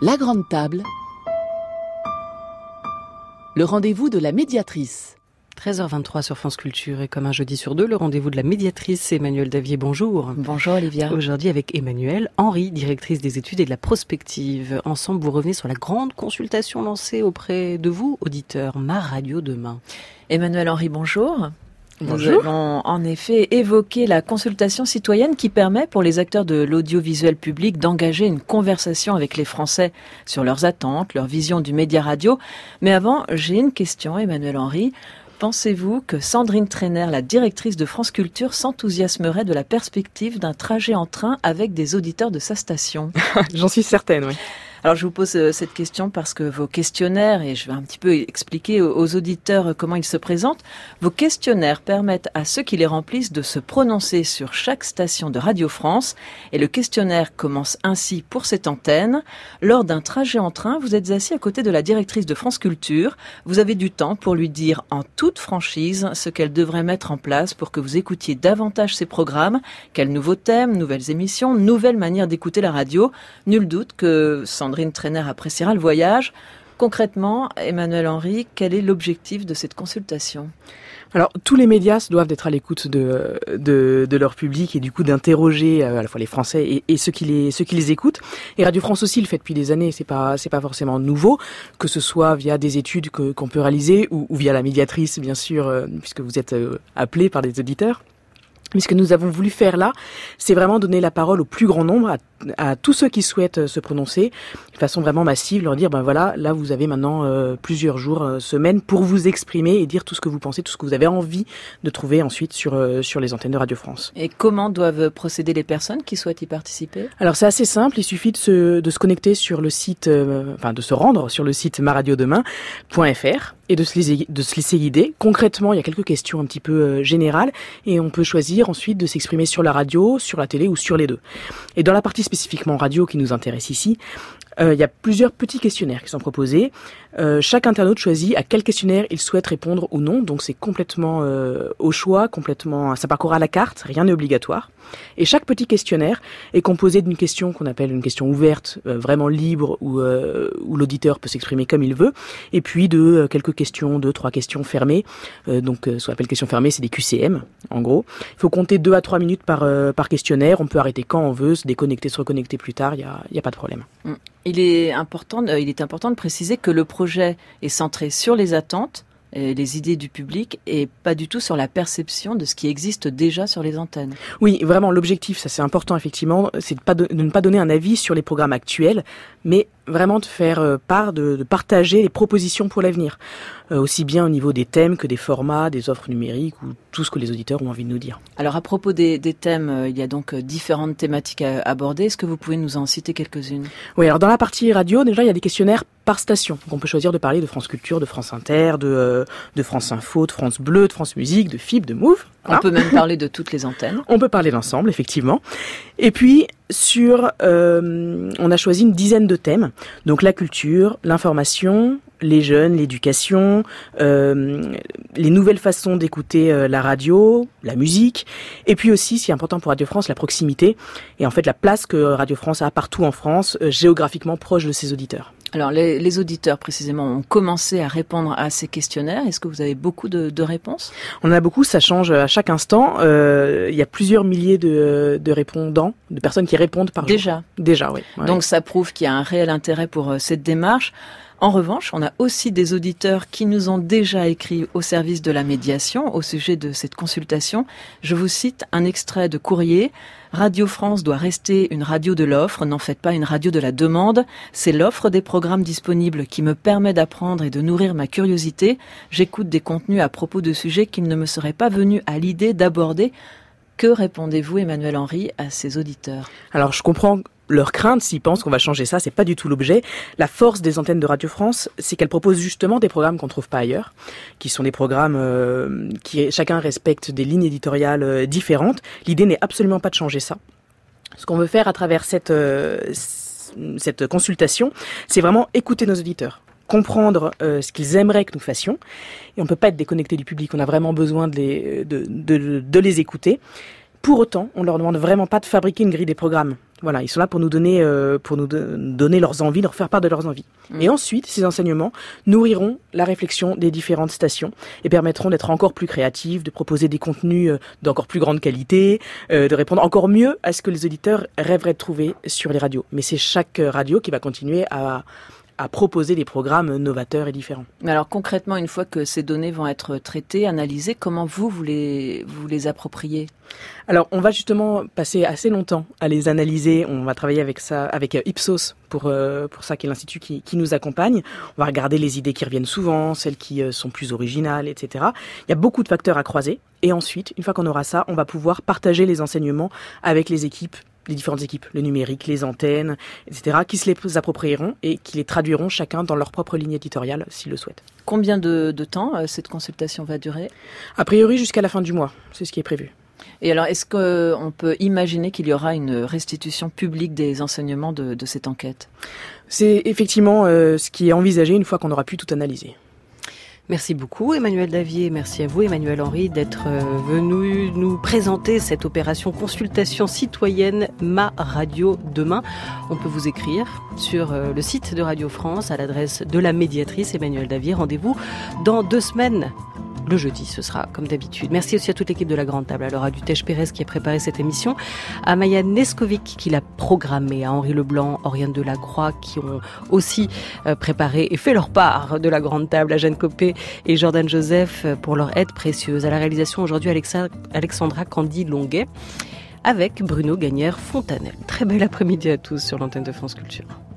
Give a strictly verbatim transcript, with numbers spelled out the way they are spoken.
La Grande Table, le rendez-vous de la médiatrice. treize heures vingt-trois sur France Culture et comme un jeudi sur deux, le rendez-vous de la médiatrice Emmanuelle Davier, bonjour. Bonjour Olivia. Aujourd'hui avec Emmanuelle Henry, directrice des études et de la prospective. Ensemble, vous revenez sur la grande consultation lancée auprès de vous, auditeurs, Ma Radio Demain. Emmanuelle Henry, bonjour. Bonjour. Nous avons en effet évoqué la consultation citoyenne qui permet pour les acteurs de l'audiovisuel public d'engager une conversation avec les Français sur leurs attentes, leur vision du média radio. Mais avant, j'ai une question, Emmanuelle Henry. Pensez-vous que Sandrine Trainer, la directrice de France Culture, s'enthousiasmerait de la perspective d'un trajet en train avec des auditeurs de sa station ? J'en suis certaine, oui. Alors je vous pose cette question parce que vos questionnaires, et je vais un petit peu expliquer aux auditeurs comment ils se présentent, vos questionnaires permettent à ceux qui les remplissent de se prononcer sur chaque station de Radio France. Et le questionnaire commence ainsi pour cette antenne. Lors d'un trajet en train, vous êtes assis à côté de la directrice de France Culture. Vous avez du temps pour lui dire en toute franchise ce qu'elle devrait mettre en place pour que vous écoutiez davantage ses programmes. Quels nouveaux thèmes, nouvelles émissions, nouvelles manières d'écouter la radio. Nul doute que Sandrine Trainer appréciera le voyage. Concrètement, Emmanuelle Henry, quel est l'objectif de cette consultation ? Alors, tous les médias doivent être à l'écoute de, de, de leur public et du coup d'interroger à la fois les Français et, et ceux qui les, ceux qui les écoutent. Et Radio France aussi le fait depuis des années, c'est pas, c'est pas forcément nouveau, que ce soit via des études que, qu'on peut réaliser ou, ou via la médiatrice, bien sûr, euh, puisque vous êtes euh, appelés par des auditeurs. Mais ce que nous avons voulu faire là, c'est vraiment donner la parole au plus grand nombre, à, à tous ceux qui souhaitent se prononcer, de façon vraiment massive, leur dire, ben voilà, là vous avez maintenant euh, plusieurs jours, euh, semaines, pour vous exprimer et dire tout ce que vous pensez, tout ce que vous avez envie de trouver ensuite sur euh, sur les antennes de Radio France. Et comment doivent procéder les personnes qui souhaitent y participer ? Alors c'est assez simple, il suffit de se, de se connecter sur le site, euh, enfin de se rendre sur le site ma radio demain point f r et de se, laisser, de se laisser guider. Concrètement, il y a quelques questions un petit peu euh, générales et on peut choisir ensuite de s'exprimer sur la radio, sur la télé ou sur les deux. Et dans la partie spécifiquement radio qui nous intéresse ici, euh, il y a plusieurs petits questionnaires qui sont proposés. Euh, chaque internaute choisit à quel questionnaire il souhaite répondre ou non, donc c'est complètement euh, au choix, complètement, ça parcourt à la carte, rien n'est obligatoire. Et chaque petit questionnaire est composé d'une question qu'on appelle une question ouverte, euh, vraiment libre, où, euh, où l'auditeur peut s'exprimer comme il veut, et puis de euh, quelques questions, deux, trois questions fermées, euh, donc euh, ce qu'on appelle questions fermées, c'est des Q C M, en gros. Il faut compter deux à trois minutes par, euh, par questionnaire, on peut arrêter quand on veut, se déconnecter, se reconnecter plus tard, il n'y a, y a pas de problème. Il est important, euh, il est important de préciser que le projet est centré sur les attentes, et les idées du public et pas du tout sur la perception de ce qui existe déjà sur les antennes. Oui, vraiment, l'objectif, ça c'est important effectivement, c'est de, pas de, de ne pas donner un avis sur les programmes actuels, mais vraiment de faire euh, part, de, de partager les propositions pour l'avenir, euh, aussi bien au niveau des thèmes que des formats, des offres numériques ou tout ce que les auditeurs ont envie de nous dire. Alors à propos des, des thèmes, euh, il y a donc euh, différentes thématiques à aborder. Est-ce que vous pouvez nous en citer quelques-unes ? Oui, alors dans la partie radio, déjà il y a des questionnaires par station. Donc on peut choisir de parler de France Culture, de France Inter, de, euh, de France Info, de France Bleu, de France Musique, de F I B, de Move. On hein peut même parler de toutes les antennes. On peut parler d'ensemble, effectivement. Et puis, sur, euh, on a choisi une dizaine de thèmes. Donc la culture, l'information, les jeunes, l'éducation, euh, les nouvelles façons d'écouter euh, la radio, la musique, et puis aussi, ce qui est important pour Radio France, la proximité, et en fait la place que Radio France a partout en France, euh, géographiquement proche de ses auditeurs. Alors les, les auditeurs précisément ont commencé à répondre à ces questionnaires. Est-ce que vous avez beaucoup de, de réponses ? On en a beaucoup, ça change à chaque instant. Euh, il y a plusieurs milliers de, de répondants, de personnes qui répondent par Déjà. jour. Déjà, Déjà, oui. Ouais. Donc ça prouve qu'il y a un réel intérêt pour euh, cette démarche. En revanche, on a aussi des auditeurs qui nous ont déjà écrit au service de la médiation au sujet de cette consultation. Je vous cite un extrait de courrier. Radio France doit rester une radio de l'offre, n'en faites pas une radio de la demande. C'est l'offre des programmes disponibles qui me permet d'apprendre et de nourrir ma curiosité. J'écoute des contenus à propos de sujets qui ne me seraient pas venus à l'idée d'aborder. Que répondez-vous, Emmanuelle Henry, à ces auditeurs ? Alors, je comprends leur crainte s'ils pensent qu'on va changer ça, c'est pas du tout l'objet. La force des antennes de Radio France, c'est qu'elles proposent justement des programmes qu'on trouve pas ailleurs, qui sont des programmes euh, qui chacun respecte des lignes éditoriales euh, différentes. L'idée n'est absolument pas de changer ça. Ce qu'on veut faire à travers cette euh, cette consultation, c'est vraiment écouter nos auditeurs, comprendre euh, ce qu'ils aimeraient que nous fassions. Et on peut pas être déconnecté du public, on a vraiment besoin de les de de, de les écouter. Pour autant, on leur demande vraiment pas de fabriquer une grille des programmes. Voilà, ils sont là pour nous donner, euh, pour nous de, donner leurs envies, leur faire part de leurs envies. Mmh. Et ensuite, ces enseignements nourriront la réflexion des différentes stations et permettront d'être encore plus créatifs, de proposer des contenus euh, d'encore plus grande qualité, euh, de répondre encore mieux à ce que les auditeurs rêveraient de trouver sur les radios. Mais c'est chaque radio qui va continuer à à proposer des programmes novateurs et différents. Mais alors concrètement, une fois que ces données vont être traitées, analysées, comment vous, vous les, vous les appropriez ? Alors, on va justement passer assez longtemps à les analyser. On va travailler avec ça, avec Ipsos pour euh, pour ça, qui est l'institut qui, qui nous accompagne. On va regarder les idées qui reviennent souvent, celles qui euh, sont plus originales, et cetera. Il y a beaucoup de facteurs à croiser. Et ensuite, une fois qu'on aura ça, on va pouvoir partager les enseignements avec les équipes, les différentes équipes, le numérique, les antennes, et cetera, qui se les approprieront et qui les traduiront chacun dans leur propre ligne éditoriale, s'ils le souhaitent. Combien de, de temps euh, cette consultation va durer ? A priori, jusqu'à la fin du mois. C'est ce qui est prévu. Et alors, est-ce qu'on peut imaginer qu'il y aura une restitution publique des enseignements de, de cette enquête ? C'est effectivement euh, ce qui est envisagé une fois qu'on aura pu tout analyser. Merci beaucoup Emmanuel Davier, merci à vous Emmanuel Henry d'être venu nous présenter cette opération consultation citoyenne Ma Radio Demain. On peut vous écrire sur le site de Radio France à l'adresse de la médiatrice Emmanuel Davier. Rendez-vous dans deux semaines. Le jeudi, ce sera comme d'habitude. Merci aussi à toute l'équipe de la Grande Table, à Laura Dutèche-Pérez qui a préparé cette émission, à Maya Neskovic qui l'a programmée, à Henri Leblanc, Oriane Delacroix qui ont aussi préparé et fait leur part de la Grande Table, à Jeanne Copé et Jordan Joseph pour leur aide précieuse. À la réalisation aujourd'hui, Alexandra Candy-Longuet avec Bruno Gagnère-Fontanelle. Très bel après-midi à tous sur l'antenne de France Culture.